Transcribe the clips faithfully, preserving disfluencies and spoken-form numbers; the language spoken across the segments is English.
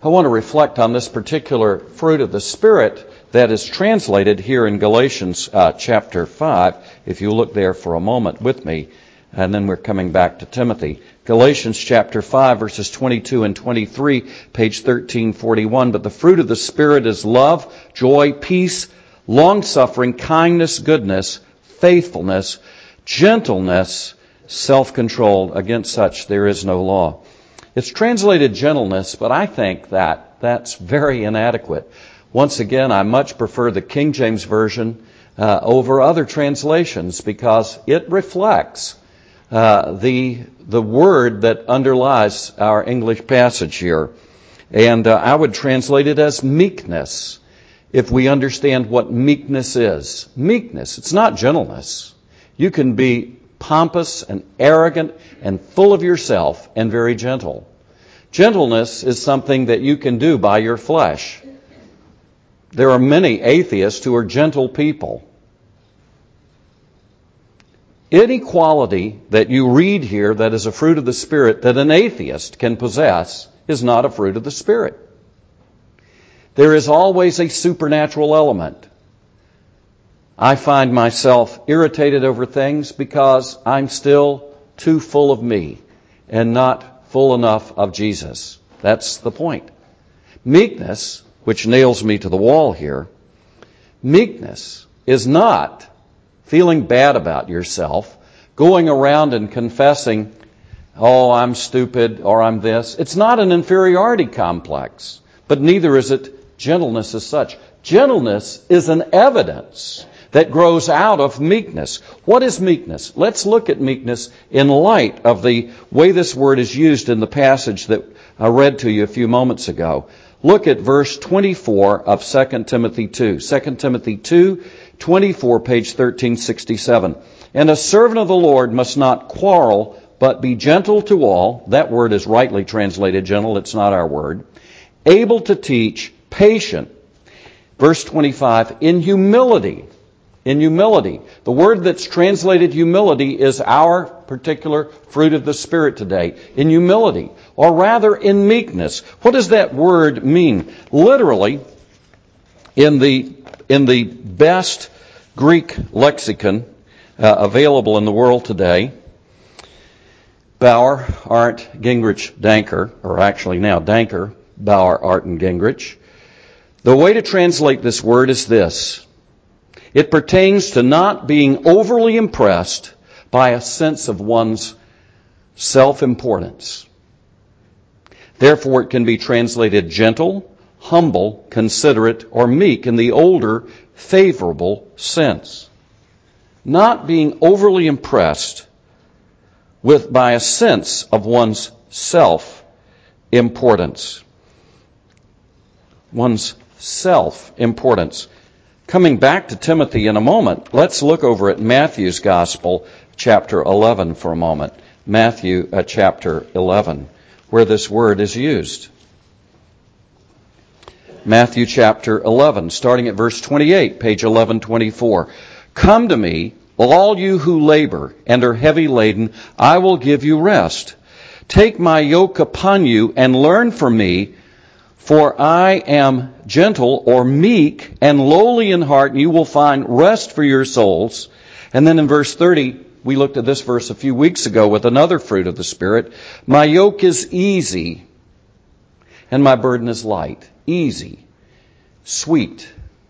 I want to reflect on this particular fruit of the Spirit that is translated here in Galatians uh, chapter five. If you look there for a moment with me, and then we're coming back to Timothy. Galatians chapter five, verses twenty-two and twenty-three, page thirteen forty-one. But the fruit of the Spirit is love, joy, peace, long-suffering, kindness, goodness, faithfulness, gentleness, self-control. Against such there is no law. It's translated gentleness, but I think that that's very inadequate. Once again, I much prefer the King James Version uh, over other translations because it reflects uh, the the word that underlies our English passage here. And uh, I would translate it as meekness, if we understand what meekness is. Meekness, it's not gentleness. You can be pompous and arrogant and full of yourself and very gentle. Gentleness is something that you can do by your flesh. There are many atheists who are gentle people. Any quality that you read here that is a fruit of the Spirit that an atheist can possess is not a fruit of the Spirit. There is always a supernatural element. I find myself irritated over things because I'm still too full of me and not full enough of Jesus. That's the point. Meekness, which nails me to the wall here, meekness is not feeling bad about yourself, going around and confessing, oh, I'm stupid or I'm this. It's not an inferiority complex, but neither is it gentleness as such. Gentleness is an evidence that grows out of meekness. What is meekness? Let's look at meekness in light of the way this word is used in the passage that I read to you a few moments ago. Look at verse twenty-four of Second Timothy two. Second Timothy two, twenty-four, page thirteen sixty-seven. And a servant of the Lord must not quarrel, but be gentle to all. That word is rightly translated gentle. It's not our word. Able to teach, patient. Verse twenty-five, in humility. In humility. The word that's translated humility is our particular fruit of the Spirit today. In humility. Or rather in meekness. What does that word mean? Literally, in the, in the best Greek lexicon uh, available in the world today, Bauer, Arndt, Gingrich, Danker, or actually now Danker, Bauer, Arndt, and Gingrich. The way to translate this word is this. It pertains to not being overly impressed by a sense of one's self-importance. Therefore, it can be translated gentle, humble, considerate, or meek in the older, favorable sense. Not being overly impressed with by a sense of one's self-importance. One's self-importance. Coming back to Timothy in a moment, let's look over at Matthew's Gospel, chapter eleven for a moment. Matthew uh, chapter eleven, where this word is used. Matthew chapter eleven, starting at verse twenty-eight, page eleven twenty-four. Come to me, all you who labor and are heavy laden, I will give you rest. Take my yoke upon you and learn from me, for I am gentle or meek and lowly in heart, and you will find rest for your souls. And then in verse thirty, we looked at this verse a few weeks ago with another fruit of the Spirit. My yoke is easy and my burden is light. Easy. Sweet.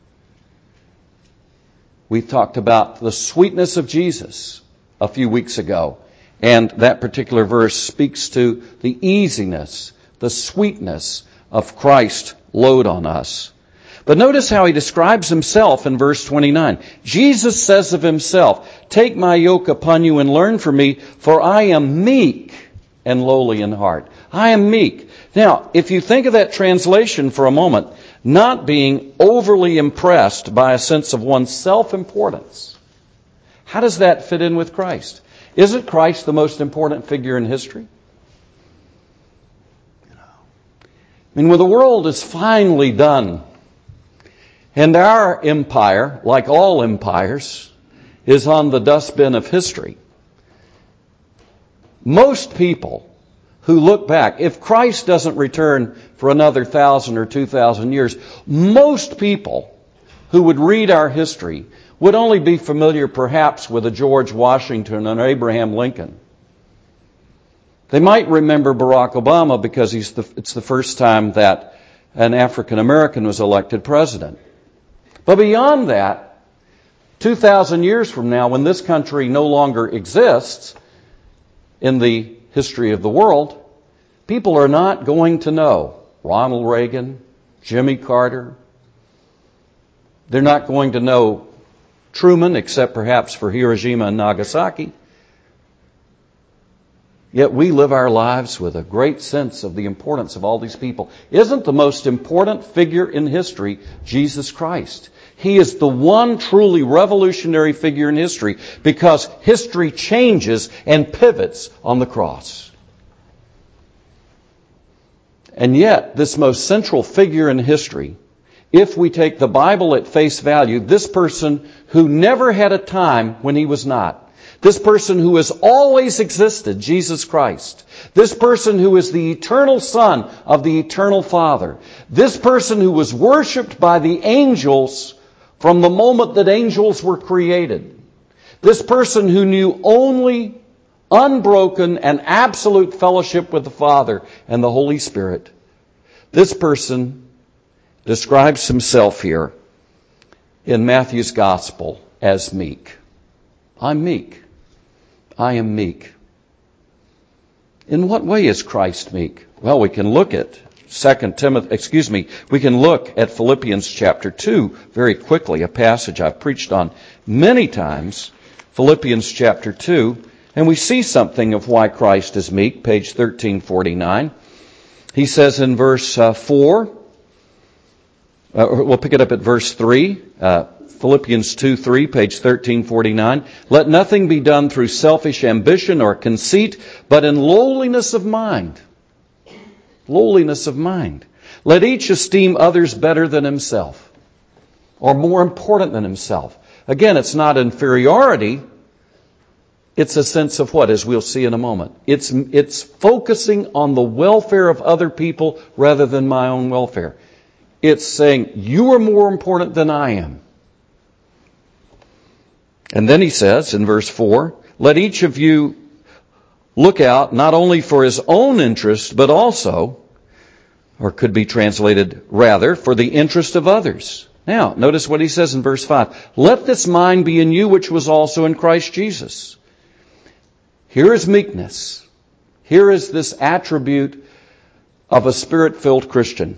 We talked about the sweetness of Jesus a few weeks ago. And that particular verse speaks to the easiness, the sweetness of Christ's load on us. But notice how he describes himself in verse twenty-nine. Jesus says of himself, take my yoke upon you and learn from me, for I am meek and lowly in heart. I am meek. Now, if you think of that translation for a moment, not being overly impressed by a sense of one's self-importance, how does that fit in with Christ? Isn't Christ the most important figure in history? I mean, when the world is finally done, and our empire, like all empires, is on the dustbin of history, most people who look back. If Christ doesn't return for another thousand or two thousand years, most people who would read our history would only be familiar perhaps with a George Washington and Abraham Lincoln. They might remember Barack Obama because he's the, it's the first time that an African American was elected president. But beyond that, two thousand years from now, when this country no longer exists in the history of the world, people are not going to know Ronald Reagan, Jimmy Carter. They're not going to know Truman, except perhaps for Hiroshima and Nagasaki. Yet we live our lives with a great sense of the importance of all these people. Isn't the most important figure in history Jesus Christ? He is the one truly revolutionary figure in history because history changes and pivots on the cross. And yet, this most central figure in history, if we take the Bible at face value, this person who never had a time when he was not, this person who has always existed, Jesus Christ. This person who is the eternal Son of the eternal Father. This person who was worshipped by the angels from the moment that angels were created. This person who knew only unbroken and absolute fellowship with the Father and the Holy Spirit. This person describes himself here in Matthew's Gospel as meek. I'm meek. I am meek. In what way is Christ meek? Well, we can look at Second Timothy, excuse me, we can look at Philippians chapter two very quickly, a passage I've preached on many times, Philippians chapter two, and we see something of why Christ is meek, page thirteen forty-nine. He says in verse uh, four, uh, we'll pick it up at verse three, uh, Philippians two three, page thirteen forty-nine. Let nothing be done through selfish ambition or conceit, but in lowliness of mind. Lowliness of mind. Let each esteem others better than himself, or more important than himself. Again, it's not inferiority. It's a sense of what, as we'll see in a moment. It's, it's focusing on the welfare of other people rather than my own welfare. It's saying, you are more important than I am. And then he says in verse four, let each of you look out not only for his own interest, but also, or could be translated rather, for the interest of others. Now, notice what he says in verse five. Let this mind be in you which was also in Christ Jesus. Here is meekness. Here is this attribute of a Spirit-filled Christian.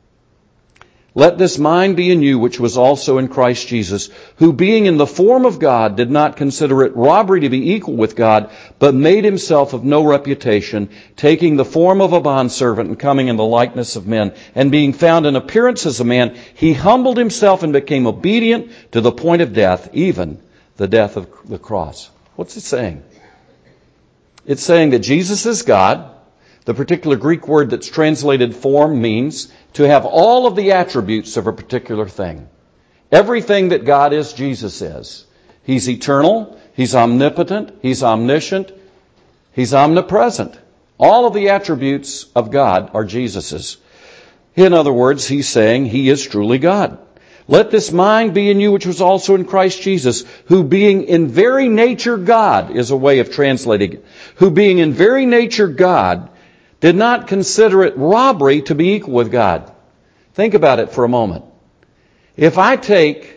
Let this mind be in you which was also in Christ Jesus, who being in the form of God did not consider it robbery to be equal with God, but made himself of no reputation, taking the form of a bondservant and coming in the likeness of men. And being found in appearance as a man, he humbled himself and became obedient to the point of death, even the death of the cross. What's it saying? It's saying that Jesus is God. The particular Greek word that's translated form means to have all of the attributes of a particular thing. Everything that God is, Jesus is. He's eternal. He's omnipotent. He's omniscient. He's omnipresent. All of the attributes of God are Jesus's. In other words, he's saying he is truly God. Let this mind be in you which was also in Christ Jesus, who being in very nature God, is a way of translating it, who being in very nature God, did not consider it robbery to be equal with God. Think about it for a moment. If I take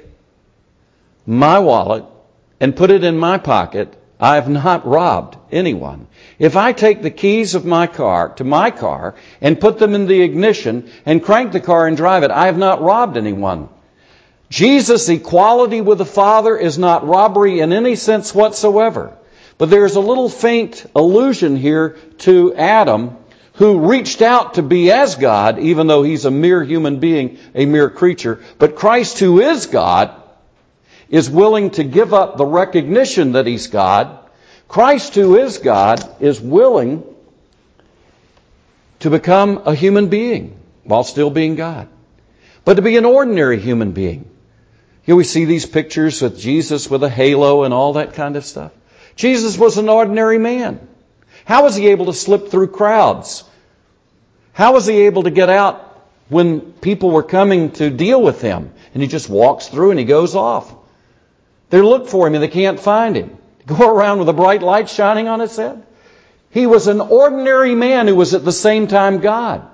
my wallet and put it in my pocket, I have not robbed anyone. If I take the keys of my car to my car and put them in the ignition and crank the car and drive it, I have not robbed anyone. Jesus' equality with the Father is not robbery in any sense whatsoever. But there's a little faint allusion here to Adam, who reached out to be as God, even though he's a mere human being, a mere creature. But Christ, who is God, is willing to give up the recognition that he's God. Christ, who is God, is willing to become a human being while still being God. But to be an ordinary human being. Here we see these pictures with Jesus with a halo and all that kind of stuff. Jesus was an ordinary man. How was he able to slip through crowds? How was he able to get out when people were coming to deal with him? And he just walks through and he goes off. They look for him and they can't find him. Go around with a bright light shining on his head. He was an ordinary man who was at the same time God.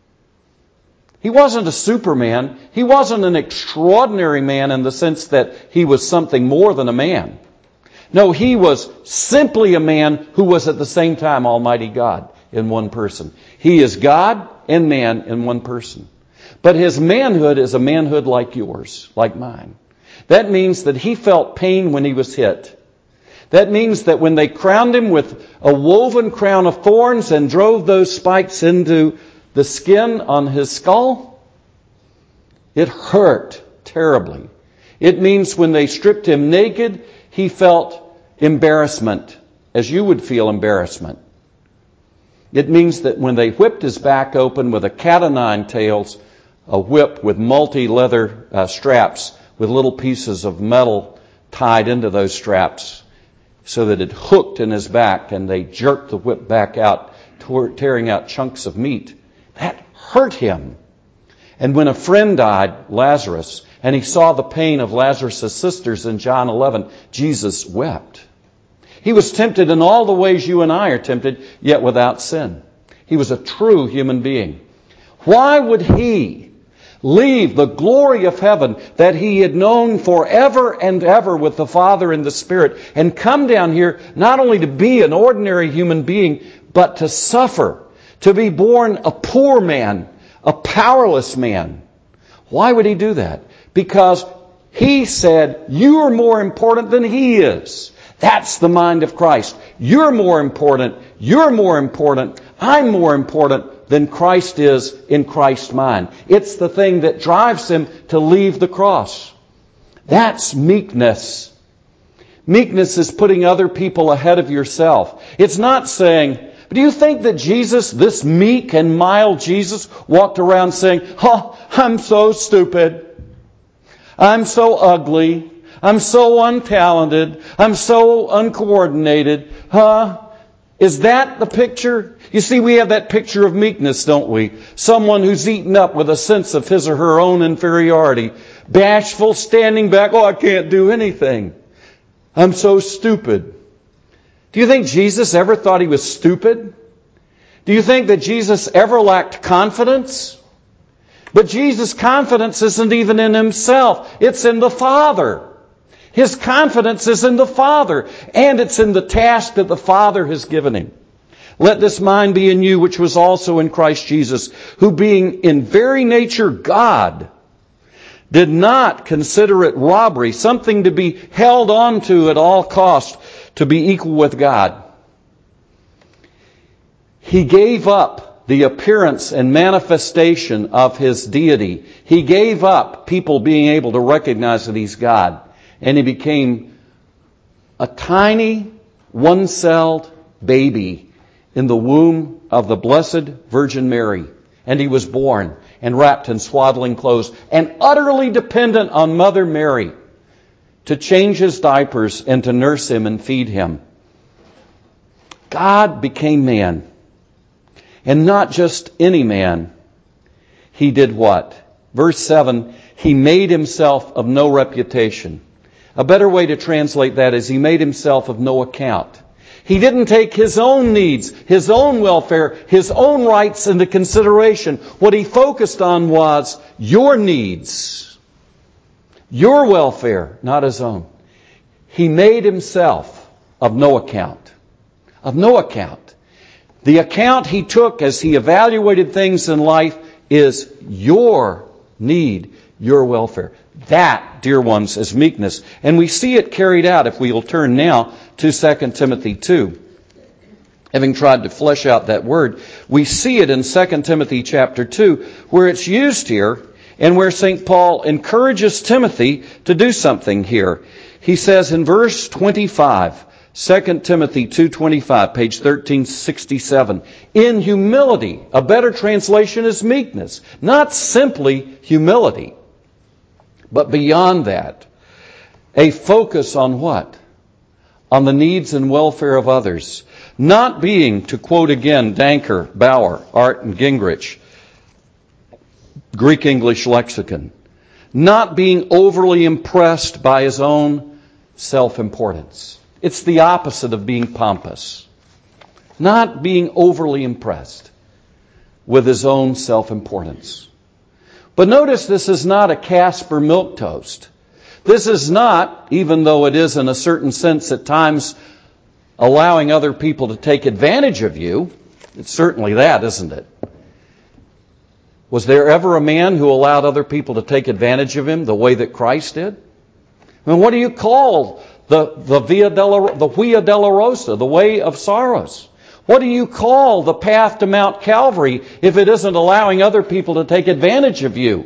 He wasn't a superman. He wasn't an extraordinary man in the sense that he was something more than a man. No, he was simply a man who was at the same time Almighty God in one person. He is God and man in one person. But his manhood is a manhood like yours, like mine. That means that he felt pain when he was hit. That means that when they crowned him with a woven crown of thorns and drove those spikes into the skin on his skull, it hurt terribly. It means when they stripped him naked, he felt embarrassment, as you would feel embarrassment. It means that when they whipped his back open with a cat o' nine tails, a whip with multi-leather uh, straps with little pieces of metal tied into those straps so that it hooked in his back, and they jerked the whip back out, tearing out chunks of meat. That hurt him. And when a friend died, Lazarus, and he saw the pain of Lazarus' sisters in John eleven, Jesus wept. He was tempted in all the ways you and I are tempted, yet without sin. He was a true human being. Why would he leave the glory of heaven that he had known forever and ever with the Father and the Spirit and come down here not only to be an ordinary human being, but to suffer, to be born a poor man, a powerless man? Why would he do that? Because he said, you are more important than he is. That's the mind of Christ. You're more important. You're more important. I'm more important than Christ is in Christ's mind. It's the thing that drives him to leave the cross. That's meekness. Meekness is putting other people ahead of yourself. It's not saying, do you think that Jesus, this meek and mild Jesus, walked around saying, oh, I'm so stupid. I'm so ugly. I'm so untalented. I'm so uncoordinated. Huh? Is that the picture? You see, we have that picture of meekness, don't we? Someone who's eaten up with a sense of his or her own inferiority. Bashful, standing back. Oh, I can't do anything. I'm so stupid. Do you think Jesus ever thought he was stupid? Do you think that Jesus ever lacked confidence? But Jesus' confidence isn't even in himself. It's in the Father. His confidence is in the Father, and it's in the task that the Father has given him. Let this mind be in you, which was also in Christ Jesus, who being in very nature God, did not consider it robbery, something to be held on to at all cost, to be equal with God. He gave up the appearance and manifestation of his deity. He gave up people being able to recognize that he's God. And he became a tiny, one-celled baby in the womb of the Blessed Virgin Mary. And he was born and wrapped in swaddling clothes and utterly dependent on Mother Mary to change his diapers and to nurse him and feed him. God became man. And not just any man. He did what? Verse seven, he made himself of no reputation. A better way to translate that is he made himself of no account. He didn't take his own needs, his own welfare, his own rights into consideration. What he focused on was your needs, your welfare, not his own. He made himself of no account. Of no account. The account he took as he evaluated things in life is your need, your welfare. That, dear ones, is meekness. And we see it carried out, if we will turn now to Second Timothy two. Having tried to flesh out that word, we see it in Second Timothy chapter two, where it's used here, and where Saint Paul encourages Timothy to do something here. He says in verse twenty-five, Second Timothy two twenty-five, page thirteen sixty-seven, in humility, a better translation is meekness, not simply humility, but beyond that, a focus on what? On the needs and welfare of others. Not being, to quote again Danker, Bauer, Art, and Gingrich, Greek English lexicon, not being overly impressed by his own self-importance. It's the opposite of being pompous. Not being overly impressed with his own self-importance. But notice this is not a Casper milquetoast. This is not, even though it is in a certain sense at times allowing other people to take advantage of you. It's certainly that, isn't it? Was there ever a man who allowed other people to take advantage of him the way that Christ did? I mean, what do you call the, the, Via della, the Via Dolorosa, the way of sorrows? What do you call the path to Mount Calvary if it isn't allowing other people to take advantage of you?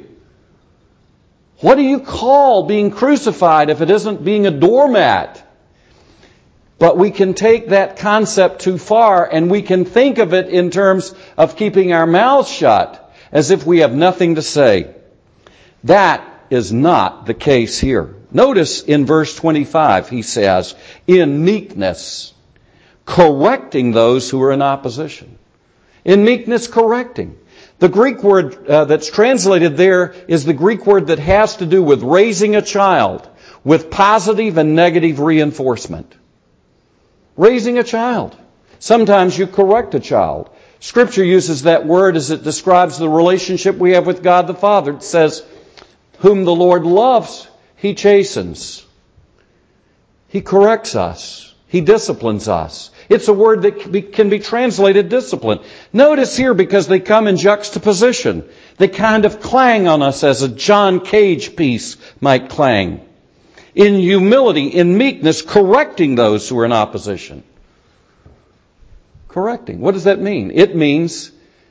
What do you call being crucified if it isn't being a doormat? But we can take that concept too far, and we can think of it in terms of keeping our mouths shut, as if we have nothing to say. That is not the case here. Notice in verse twenty-five, he says, in meekness, correcting those who are in opposition. In meekness, correcting. The Greek word uh, that's translated there is the Greek word that has to do with raising a child, with positive and negative reinforcement. Raising a child. Sometimes you correct a child. Scripture uses that word as it describes the relationship we have with God the Father. It says, whom the Lord loves, He chastens. He corrects us. He disciplines us. It's a word that can be, can be translated discipline. Notice here, because they come in juxtaposition, they kind of clang on us as a John Cage piece might clang. In humility, in meekness, correcting those who are in opposition. Correcting. What does that mean? It means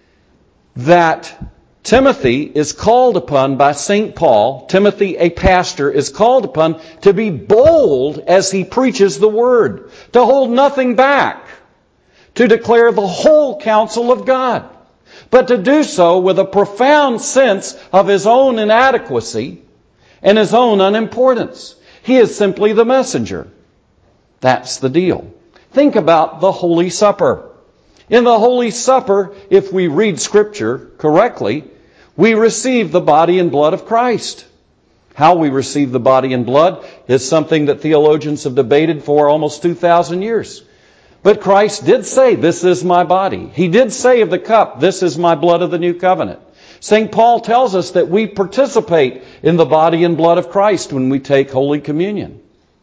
that Timothy is called upon by Saint Paul, Timothy, a pastor, is called upon to be bold as he preaches the word, to hold nothing back, to declare the whole counsel of God, but to do so with a profound sense of his own inadequacy and his own unimportance. He is simply the messenger. That's the deal. Think about the Holy Supper. In the Holy Supper, if we read Scripture correctly, we receive the body and blood of Christ. How we receive the body and blood is something that theologians have debated for almost two thousand years. But Christ did say, this is my body. He did say of the cup, this is my blood of the new covenant. Saint Paul tells us that we participate in the body and blood of Christ when we take Holy Communion.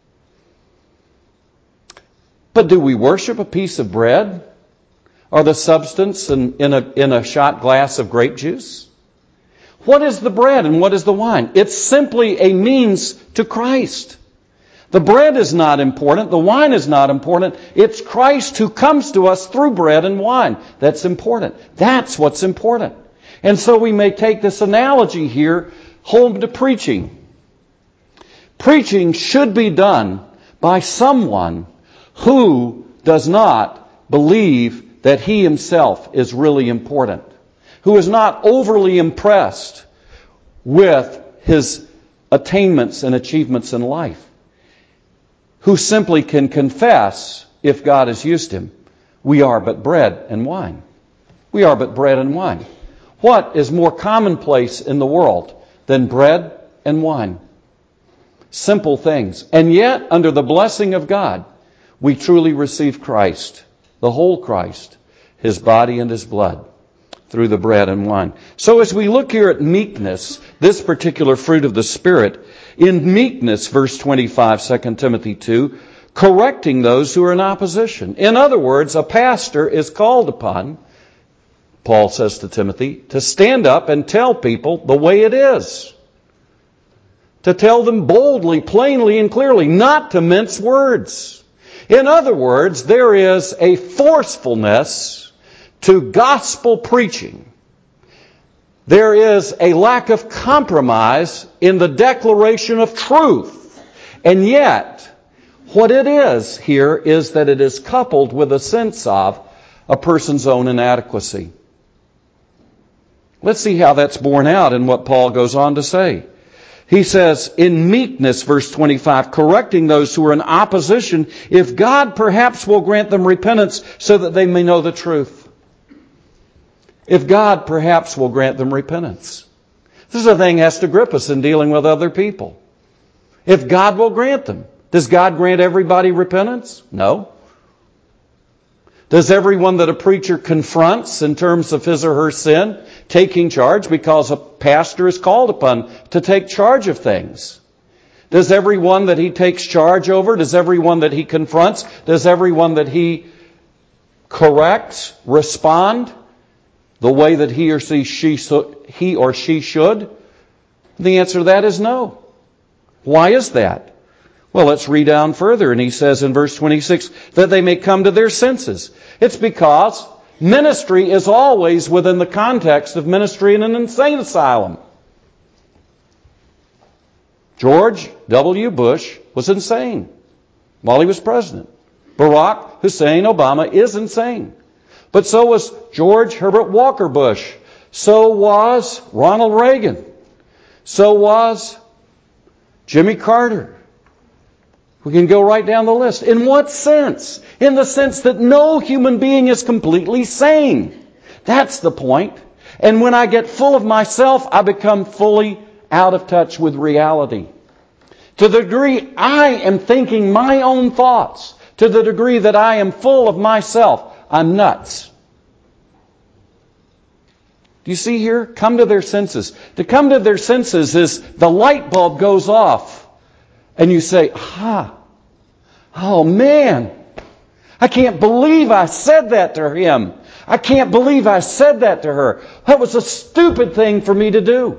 But do we worship a piece of bread or the substance in, in, a, in a shot glass of grape juice? What is the bread and what is the wine? It's simply a means to Christ. The bread is not important. The wine is not important. It's Christ who comes to us through bread and wine that's important. That's what's important. And so we may take this analogy here home to preaching. Preaching should be done by someone who does not believe that he himself is really important, who is not overly impressed with his attainments and achievements in life, who simply can confess, if God has used him, we are but bread and wine. We are but bread and wine. What is more commonplace in the world than bread and wine? Simple things. And yet, under the blessing of God, we truly receive Christ, the whole Christ, His body and His blood, through the bread and wine. So as we look here at meekness, this particular fruit of the Spirit, in meekness, verse twenty-five, Second Timothy two, correcting those who are in opposition. In other words, a pastor is called upon, Paul says to Timothy, to stand up and tell people the way it is. To tell them boldly, plainly, and clearly, not to mince words. In other words, there is a forcefulness to gospel preaching. There is a lack of compromise in the declaration of truth. And yet, what it is here is that it is coupled with a sense of a person's own inadequacy. Let's see how that's borne out in what Paul goes on to say. He says, in meekness, verse twenty-five, correcting those who are in opposition, if God perhaps will grant them repentance so that they may know the truth. If God perhaps will grant them repentance. This is a thing that has to grip us in dealing with other people. If God will grant them. Does God grant everybody repentance? No. Does everyone that a preacher confronts in terms of his or her sin taking charge, because a pastor is called upon to take charge of things? Does everyone that he takes charge over, does everyone that he confronts, does everyone that he corrects respond the way that he or she, she he or she should? The answer to that is no. Why is that? Well, let's read down further, and he says in verse twenty-six, that they may come to their senses. It's because ministry is always within the context of ministry in an insane asylum. George W. Bush was insane while he was president. Barack Hussein Obama is insane. But so was George Herbert Walker Bush. So was Ronald Reagan. So was Jimmy Carter. We can go right down the list. In what sense? In the sense that no human being is completely sane. That's the point. And when I get full of myself, I become fully out of touch with reality. To the degree I am thinking my own thoughts, to the degree that I am full of myself, I'm nuts. Do you see here? Come to their senses. To come to their senses is the light bulb goes off. And you say, ah, oh man, I can't believe I said that to him. I can't believe I said that to her. That was a stupid thing for me to do.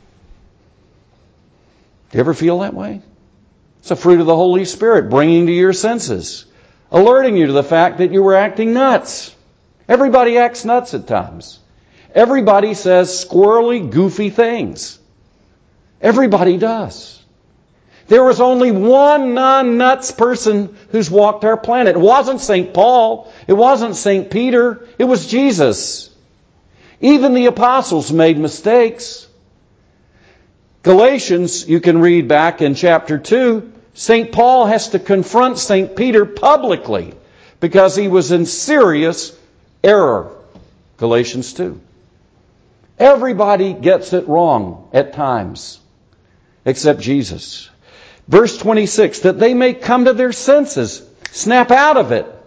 Do you ever feel that way? It's a fruit of the Holy Spirit bringing to your senses, alerting you to the fact that you were acting nuts. Everybody acts nuts at times. Everybody says squirrely, goofy things. Everybody does. There was only one non-nuts person who's walked our planet. It wasn't Saint Paul. It wasn't Saint Peter. It was Jesus. Even the apostles made mistakes. Galatians, you can read back in chapter two, Saint Paul has to confront Saint Peter publicly because he was in serious error. Galatians two. Everybody gets it wrong at times, except Jesus. Verse twenty-six, that they may come to their senses. Snap out of it.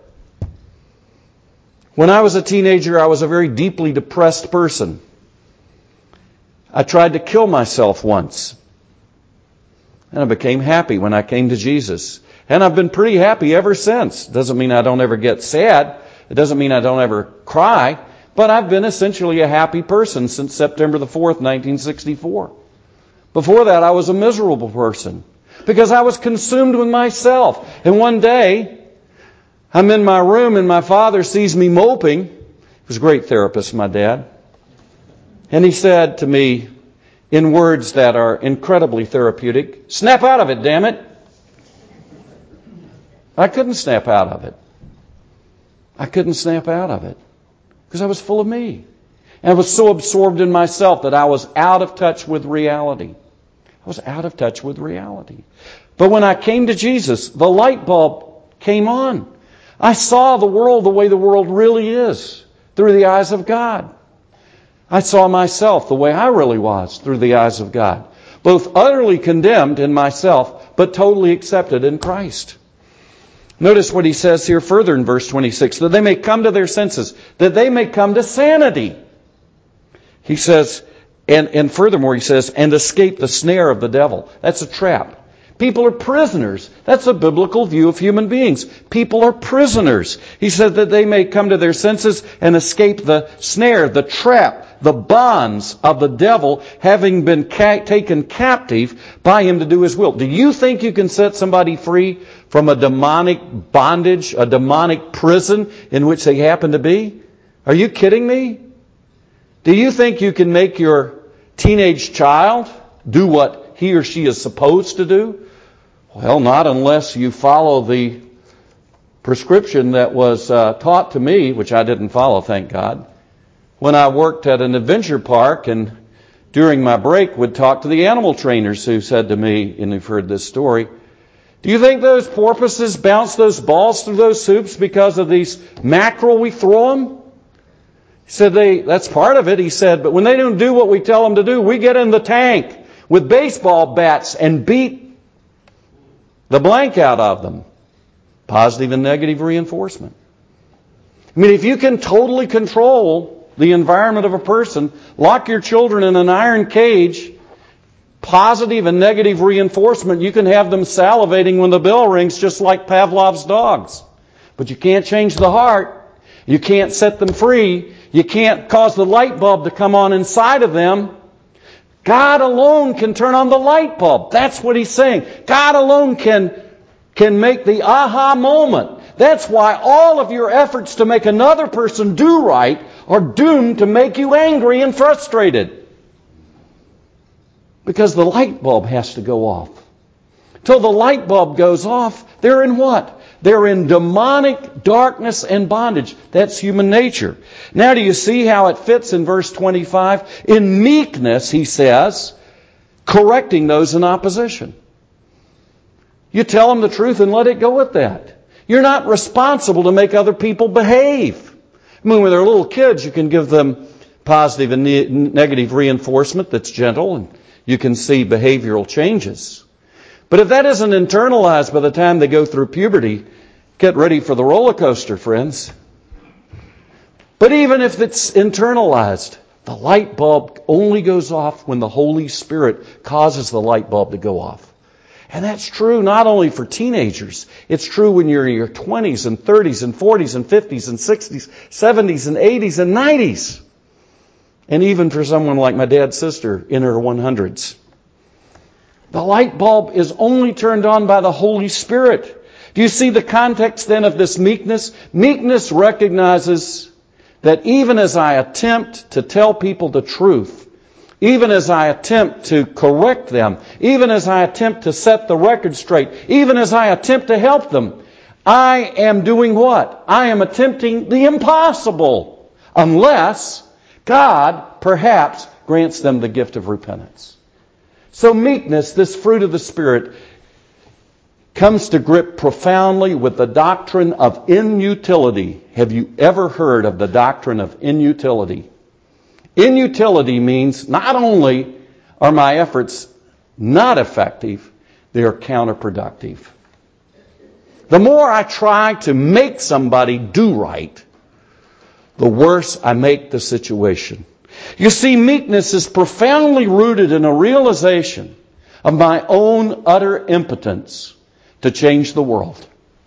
When I was a teenager, I was a very deeply depressed person. I tried to kill myself once. And I became happy when I came to Jesus. And I've been pretty happy ever since. Doesn't mean I don't ever get sad. It doesn't mean I don't ever cry. But I've been essentially a happy person since September the fourth, nineteen sixty-four. Before that, I was a miserable person. Because I was consumed with myself. And one day, I'm in my room and my father sees me moping. He was a great therapist, my dad. And he said to me, in words that are incredibly therapeutic, snap out of it, damn it. I couldn't snap out of it. I couldn't snap out of it. Because I was full of me. And I was so absorbed in myself that I was out of touch with reality. I was out of touch with reality. But when I came to Jesus, the light bulb came on. I saw the world the way the world really is, through the eyes of God. I saw myself the way I really was, through the eyes of God. Both utterly condemned in myself, but totally accepted in Christ. Notice what he says here further in verse twenty-six, that they may come to their senses, that they may come to sanity. He says, And, and furthermore, he says, and escape the snare of the devil. That's a trap. People are prisoners. That's a biblical view of human beings. People are prisoners. He said that they may come to their senses and escape the snare, the trap, the bonds of the devil, having been ca- taken captive by him to do his will. Do you think you can set somebody free from a demonic bondage, a demonic prison in which they happen to be? Are you kidding me? Do you think you can make your teenage child do what he or she is supposed to do? Well, not unless you follow the prescription that was uh, taught to me, which I didn't follow, thank God, when I worked at an adventure park and during my break, would talk to the animal trainers who said to me, and you've heard this story, do you think those porpoises bounce those balls through those hoops because of these mackerel we throw them? He said, they, that's part of it. He said, but when they don't do what we tell them to do, we get in the tank with baseball bats and beat the blank out of them. Positive and negative reinforcement. I mean, if you can totally control the environment of a person, lock your children in an iron cage, positive and negative reinforcement, you can have them salivating when the bell rings just like Pavlov's dogs. But you can't change the heart. You can't set them free. You can't cause the light bulb to come on inside of them. God alone can turn on the light bulb. That's what he's saying. God alone can, can make the aha moment. That's why all of your efforts to make another person do right are doomed to make you angry and frustrated. Because the light bulb has to go off. Till the light bulb goes off, they're in what? They're in demonic darkness and bondage. That's human nature. Now do you see how it fits in verse twenty-five? In meekness, he says, correcting those in opposition. You tell them the truth and let it go at that. You're not responsible to make other people behave. I mean, when they're little kids, you can give them positive and ne- negative reinforcement that's gentle, and you can see behavioral changes. But if that isn't internalized by the time they go through puberty, get ready for the roller coaster, friends. But even if it's internalized, the light bulb only goes off when the Holy Spirit causes the light bulb to go off. And that's true not only for teenagers. It's true when you're in your twenties and thirties and forties and fifties and sixties, seventies and eighties and nineties. And even for someone like my dad's sister in her hundreds. The light bulb is only turned on by the Holy Spirit. Do you see the context then of this meekness? Meekness recognizes that even as I attempt to tell people the truth, even as I attempt to correct them, even as I attempt to set the record straight, even as I attempt to help them, I am doing what? I am attempting the impossible, unless God perhaps grants them the gift of repentance. So meekness, this fruit of the Spirit, comes to grip profoundly with the doctrine of inutility. Have you ever heard of the doctrine of inutility? Inutility means not only are my efforts not effective, they are counterproductive. The more I try to make somebody do right, the worse I make the situation. You see, meekness is profoundly rooted in a realization of my own utter impotence to change the world.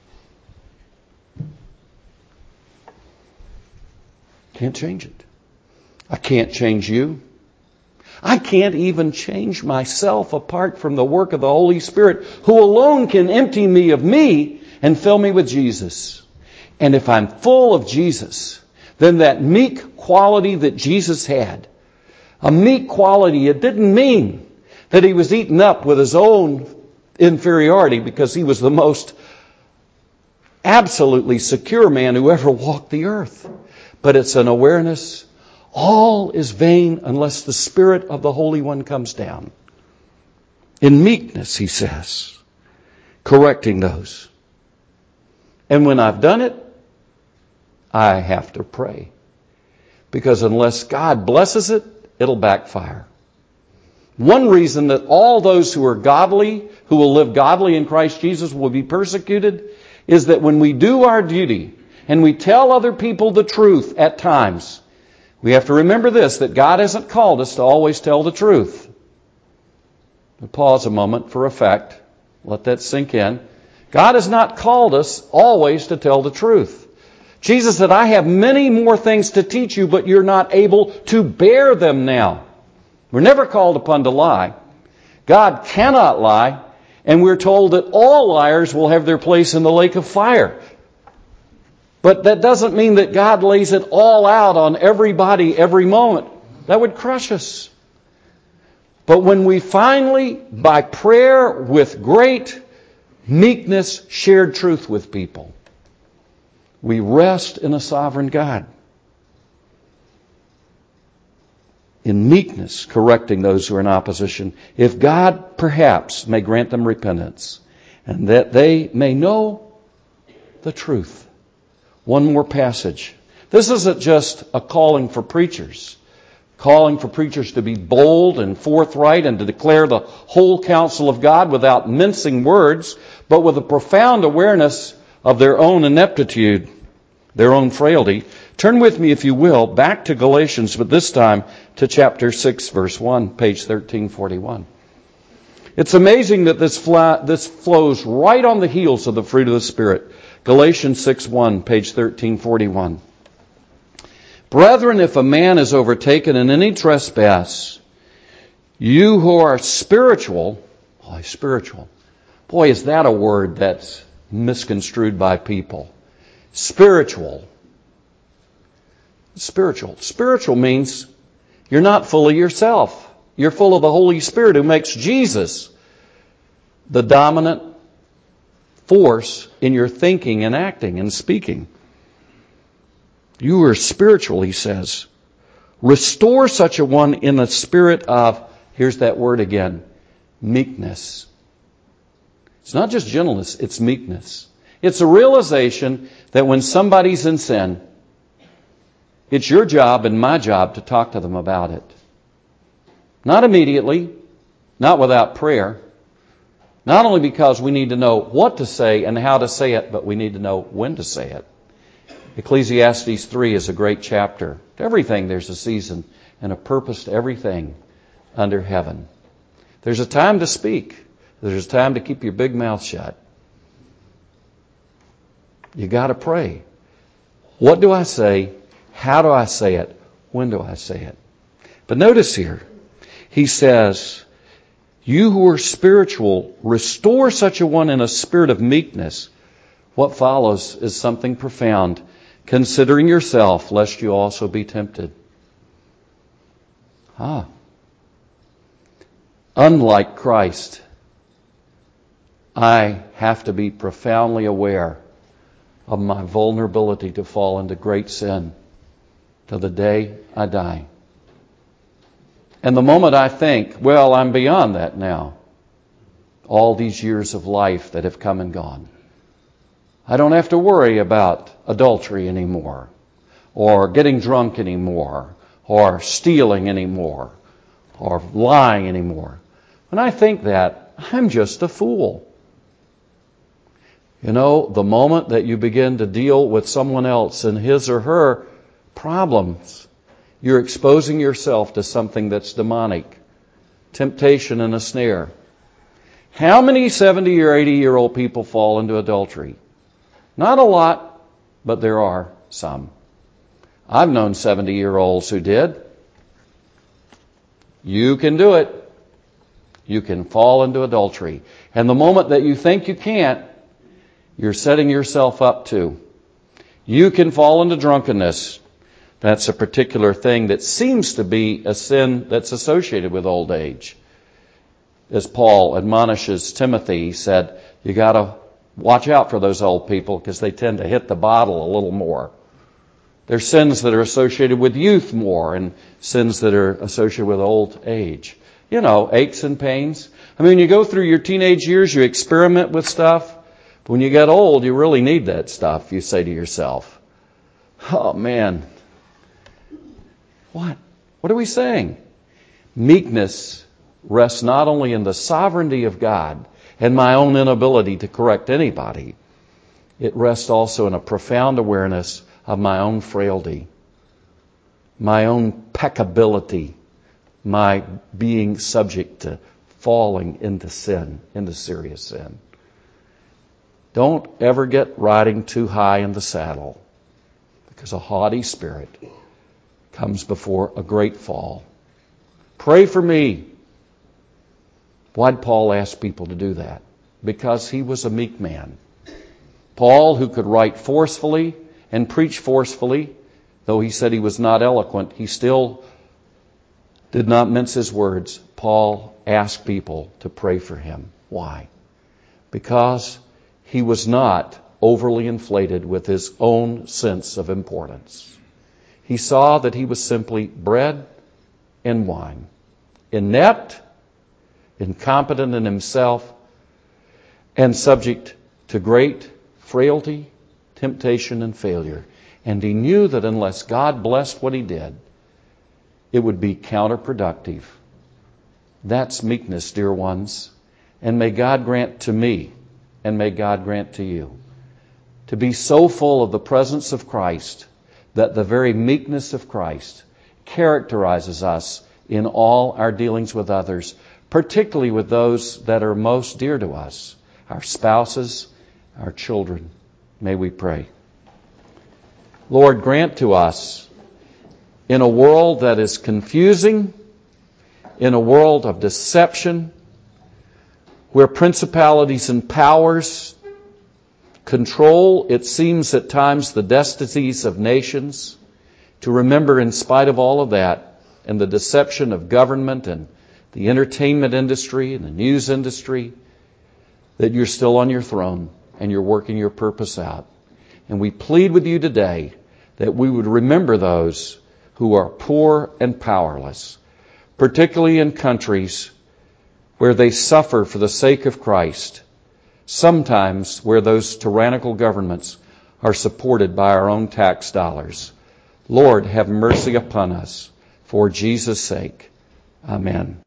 Can't change it. I can't change you. I can't even change myself apart from the work of the Holy Spirit, who alone can empty me of me and fill me with Jesus. And if I'm full of Jesus, then that meek quality that Jesus had, a meek quality, it didn't mean that he was eaten up with his own inferiority because he was the most absolutely secure man who ever walked the earth. But it's an awareness, all is vain unless the Spirit of the Holy One comes down. In meekness, he says, correcting those. And when I've done it, I have to pray. Because unless God blesses it, it'll backfire. One reason that all those who are godly, who will live godly in Christ Jesus, will be persecuted, is that when we do our duty and we tell other people the truth at times, we have to remember this, that God hasn't called us to always tell the truth. We'll pause a moment for effect. Let that sink in. God has not called us always to tell the truth. Jesus said, I have many more things to teach you, but you're not able to bear them now. We're never called upon to lie. God cannot lie, and we're told that all liars will have their place in the lake of fire. But that doesn't mean that God lays it all out on everybody every moment. That would crush us. But when we finally, by prayer with great meekness, shared truth with people, we rest in a sovereign God. in meekness, correcting those who are in opposition, if God perhaps may grant them repentance, and that they may know the truth. One more passage. This isn't just a calling for preachers, calling for preachers to be bold and forthright and to declare the whole counsel of God without mincing words, but with a profound awareness of their own ineptitude, their own frailty. Turn with me, if you will, back to Galatians, but this time to chapter six, verse one, page thirteen forty-one. It's amazing that this, fla- this flows right on the heels of the fruit of the Spirit. Galatians six one, page thirteen forty-one. Brethren, if a man is overtaken in any trespass, you who are spiritual, boy, spiritual, boy, is that a word that's misconstrued by people. Spiritual. Spiritual. Spiritual means you're not full of yourself. You're full of the Holy Spirit who makes Jesus the dominant force in your thinking and acting and speaking. You are spiritual, he says. Restore such a one in the spirit of, here's that word again, meekness. It's not just gentleness, it's meekness. It's a realization that when somebody's in sin, it's your job and my job to talk to them about it. Not immediately, not without prayer. Not only because we need to know what to say and how to say it, but we need to know when to say it. Ecclesiastes three is a great chapter. To everything there's a season and a purpose to everything under heaven. There's a time to speak. There's a time to keep your big mouth shut. You got to pray. What do I say? How do I say it? When do I say it? But notice here, he says, you who are spiritual, restore such a one in a spirit of meekness. What follows is something profound. Considering yourself, lest you also be tempted. Ah. Unlike Christ, I have to be profoundly aware of my vulnerability to fall into great sin till the day I die. And the moment I think, well, I'm beyond that now, all these years of life that have come and gone, I don't have to worry about adultery anymore, or getting drunk anymore, or stealing anymore, or lying anymore. When I think that, I'm just a fool. You know, the moment that you begin to deal with someone else and his or her problems, you're exposing yourself to something that's demonic, temptation and a snare. How many seventy or eighty year old people fall into adultery? Not a lot, but there are some. I've known seventy year olds who did. You can do it. You can fall into adultery. And the moment that you think you can't, you're setting yourself up to. You can fall into drunkenness. That's a particular thing that seems to be a sin that's associated with old age. As Paul admonishes Timothy, he said, you got to watch out for those old people because they tend to hit the bottle a little more. There's sins that are associated with youth more and sins that are associated with old age. You know, aches and pains. I mean, you go through your teenage years, you experiment with stuff. But when you get old, you really need that stuff, you say to yourself. Oh, man. What? What are we saying? Meekness rests not only in the sovereignty of God and my own inability to correct anybody, it rests also in a profound awareness of my own frailty, my own peccability, my being subject to falling into sin, into serious sin. Don't ever get riding too high in the saddle, because a haughty spirit comes before a great fall. Pray for me. Why'd Paul ask people to do that? Because he was a meek man. Paul, who could write forcefully and preach forcefully, though he said he was not eloquent, he still did not mince his words. Paul asked people to pray for him. Why? Because he was not overly inflated with his own sense of importance. He saw that he was simply bread and wine, inept, incompetent in himself, and subject to great frailty, temptation, and failure. And he knew that unless God blessed what he did, it would be counterproductive. That's meekness, dear ones. And may God grant to me, and may God grant to you, to be so full of the presence of Christ that the very meekness of Christ characterizes us in all our dealings with others, particularly with those that are most dear to us, our spouses, our children. May we pray. Lord, grant to us, in a world that is confusing, in a world of deception, where principalities and powers control, it seems at times, the destinies of nations, to remember, in spite of all of that, and the deception of government and the entertainment industry and the news industry, that you're still on your throne and you're working your purpose out. And we plead with you today that we would remember those who are poor and powerless, particularly in countries where they suffer for the sake of Christ, sometimes where those tyrannical governments are supported by our own tax dollars. Lord, have mercy upon us for Jesus' sake. Amen.